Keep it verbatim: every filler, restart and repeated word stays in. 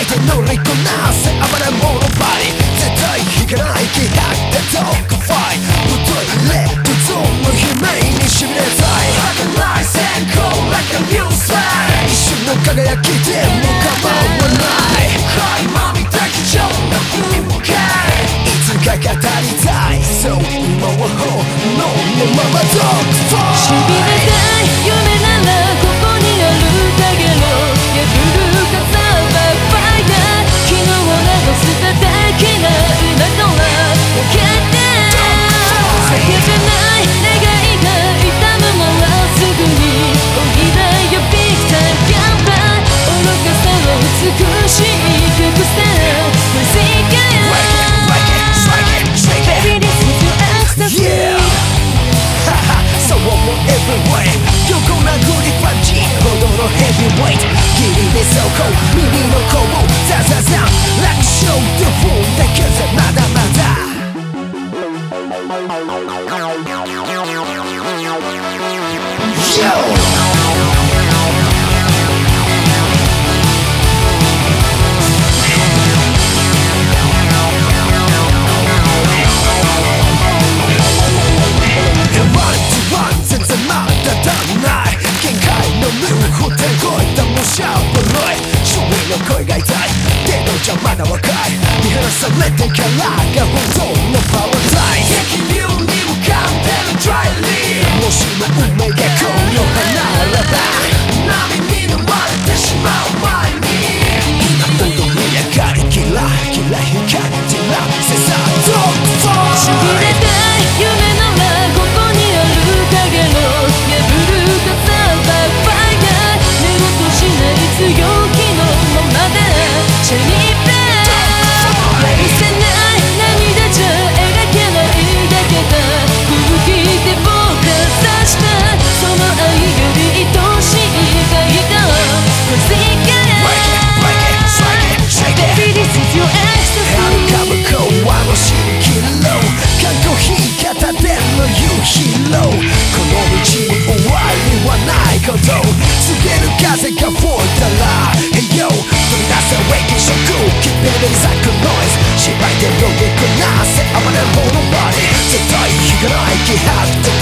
て乗りこなせ暴れ者バディ絶対引かない気迫でドッグファイトぶといレッドゾーンの悲鳴にしびれたい儚い閃光 like a new slide 一瞬の輝きでも構わない垣間見た貴重な風景いつか語りたいそう今は炎のままドッグファイトしびれたい夢ならここにあるだけの破る傘はファイター昨日など捨てただけな今とは分かって叫べない願いが痛むのはすぐにおいだよビッグタイムガンバー愚かさを美しい曲さ Music Baby this is your ecstasy そう思う everywhere 横殴りパンチほどのヘビーウェイトギリで走行耳の甲をザザザ楽勝でフォーだけじゃまだまだ Yo!声が痛いけどじゃまだ若い見放されてからが本当のパワータイム激流に浮かんでるドライリーもしも運命がこの花ならば波に飲まれてしまう前に今踊り上がりキラキラ光照らせさドッグファイトしびれたい夢ならここにある影の破る傘はファイター寝言しない強気のシャイニーベー愛せない涙じゃ描けないだけだ空気で僕が刺したその愛より愛しいがいた Crazy girl Baby this is your ecstasy 遥か向こうはの蜃気楼看護日片手の夕日楼この道に終わりはないこと告げる風が吹いたら Hey yo 取り出せ Waking shock Keep it exact noise 芝居で乗りこなせ暴れ者バディ絶対引かない気迫